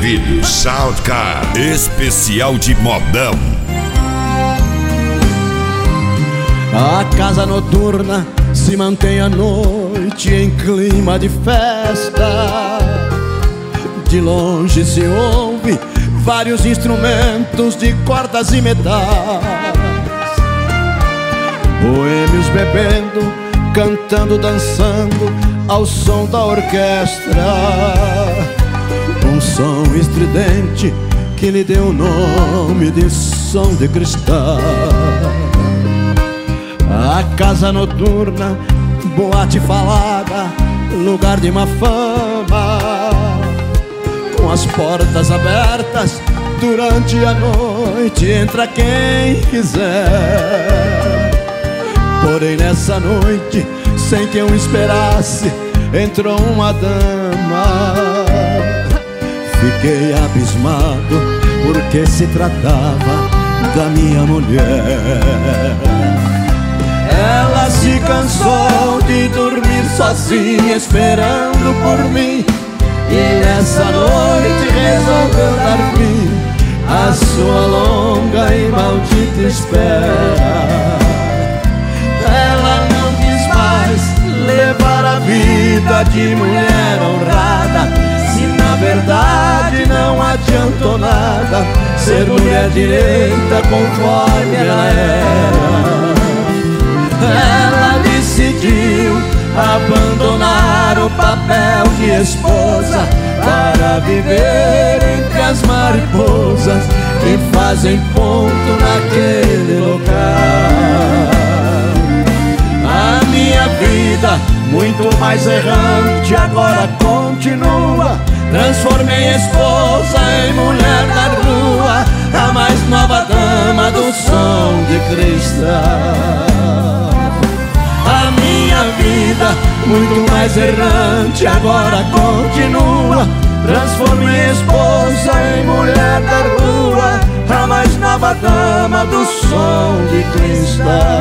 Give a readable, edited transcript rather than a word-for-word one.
ouvidos. Soundcar, especial de modão. A casa noturna se mantém à noite em clima de festa. De longe se ouve vários instrumentos de cordas e metais, boêmios bebendo, cantando, dançando ao som da orquestra. Um som estridente que lhe deu o nome de som de cristal. A casa noturna, boate falada, lugar de má fama, com as portas abertas durante a noite, entra quem quiser. Porém nessa noite, sem que eu esperasse, entrou uma dama. Fiquei abismado, porque se tratava da minha mulher. Ela se cansou de dormir sozinha, esperando por mim, e nessa noite resolveu dar fim à sua longa e maldita espera. Ela não quis mais levar a vida de mulher honrada, se na verdade não adiantou nada ser mulher direita conforme ela era. Ela decidiu abandonar o papel de esposa para viver entre as mariposas que fazem ponto naquele local. A minha vida, muito mais errante, agora continua. Transformei a esposa em mulher da rua, a mais nova dama do som de cristal. A minha vida, muito mais errante, agora continua. Transformei a esposa em mulher da rua, a mais nova dama do som de cristal.